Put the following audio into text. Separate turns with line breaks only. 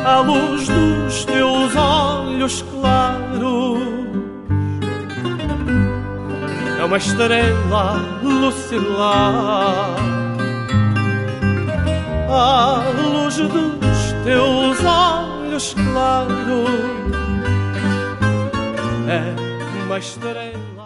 à luz dos teus olhos claros. É uma estrela lucilar à luz dos teus olhos claros. É uma estrela